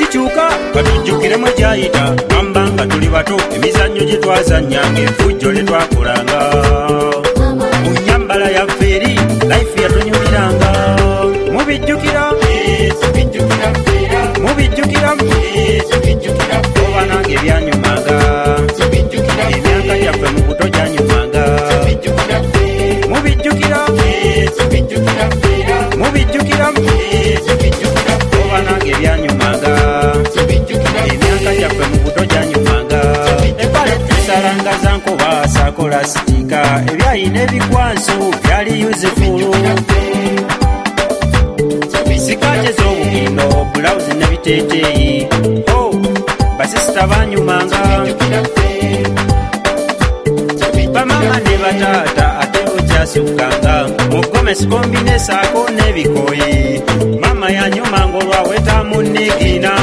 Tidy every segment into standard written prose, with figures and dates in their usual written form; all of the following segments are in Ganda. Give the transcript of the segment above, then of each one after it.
kikyuka katujjukire mwe gyayita gamba nga tuli bato emizannyo gye twazannyanga enfujjo lye twakolanga mu nnyambala yaffe eri life yatunyumiranga mubijjukira oba nange ebyanyumanga emyaka gyaffe mu buto gyanyumanga mubijjukira oba nange ebyanyumanga emyaka gyaffe mu buto gyanyumanga empale tusalanga za nkoba sakola sitika ebyayina ebikwanso byali yuzefulu sikaje z'obugindo bulawuzi nebiteeteeyi basisita banyumanga bamama ne bataata ate okyasukanga mugomesi kombinesaako n'ebikoyi mama yanyumanga olwaweta munigina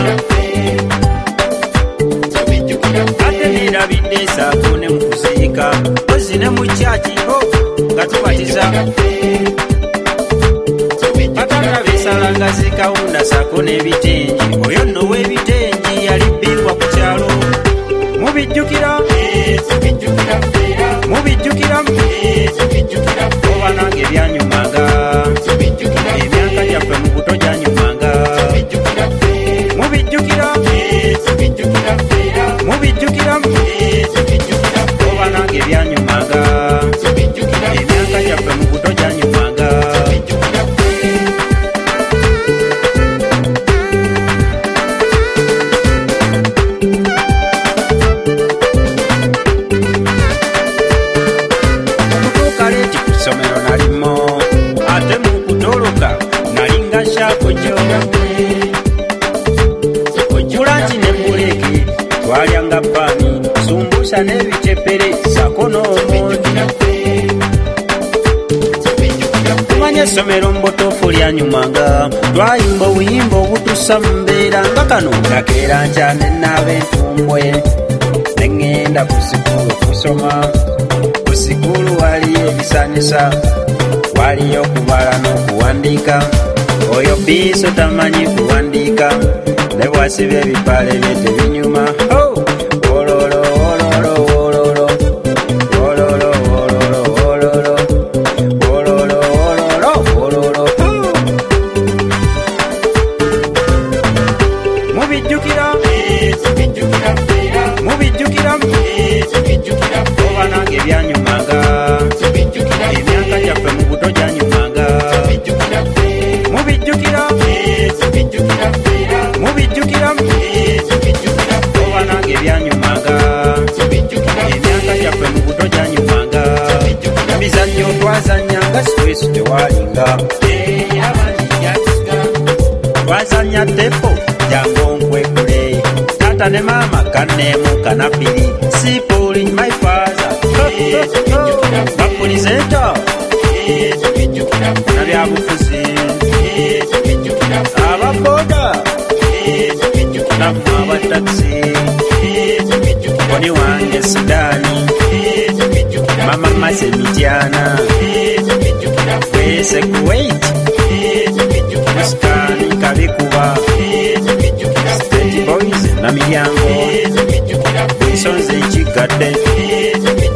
ate neerabidde saako ne mukuziika ozi ne mu kyaki nga tubatiza batata besalanga zikawunda saako n'ebitengi oyo nno w'ebitengi yali bbingwa ku kyalo mubijjukira oba nange ebyanyumanga emyaka gyaffe mu buto gyanyumanga mubijjukira oba nange ebyanyumanga emyaka gyaffe mu buto gyanyumanga twalyanga bami sumbusa n'ebicepere sako n'omondi tumanye essomero mbotofu lyanyumanga twayimba obuyimba obutusa mu mbeera nga kano ngakeera nkyane n'ab'entumbwe neŋŋenda ku sikulu kusoma ku sikulu waliyo ebisanisa waliyo okubala n'okuwandiika oyo biiso tamanyi kuwandiika ne bwasiba ebipale bye tebinyuma mubijjukira oba nange ebyanyumanga emyaka gyaffe mu buto gyanyumanga mubijjukira oba nange ebyanyumanga emyaka gyaffe mu buto gyanyumanga emizannyo twazannyanga stress tewalinga twazannya tepo jango nkwekule tata ne mama kanemu kanapiri sipuli my father bapulizeta nabyabufuzi ababoda namu abatakisi koni wange Sudani mama Masemityana kwese Kuwait Muskani Kabikuba State Boys na Miryango Nsonze Kigadde